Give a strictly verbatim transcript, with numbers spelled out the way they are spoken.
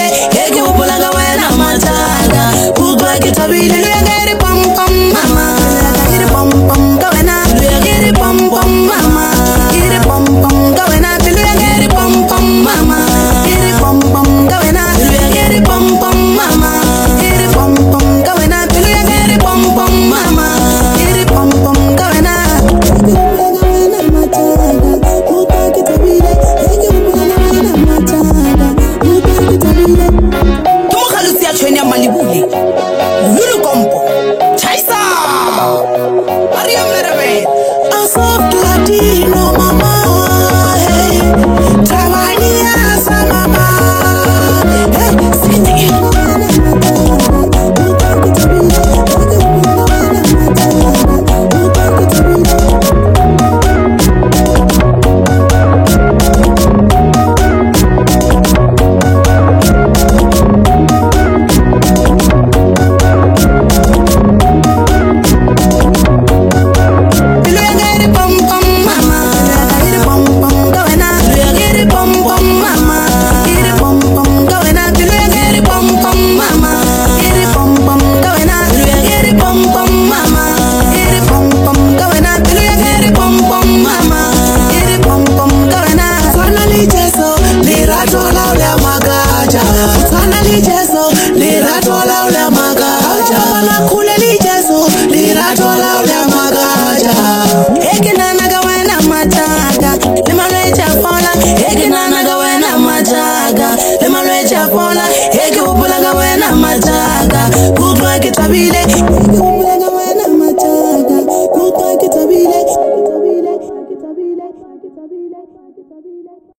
tabile, eke upula ga wena mataga. Kukla ki tabile, luyageri pom pom mama. Giri pom pom ga wena, luyageri pom pom mama. Giri pom pom ga wena, luyageri pom pom mama. Giri pom pom ga wena, luyageri pom pom mama. Giri pom pom ga wena, luyageri pom pom mama. Giri pom pom ga wena. Malibuli, Lulu Compo, Chaisa, Maria Merave, a soft Latino mama, hey, Travania Samama, hey, City. Eke upula ga wena mataga, kukla ki tabile.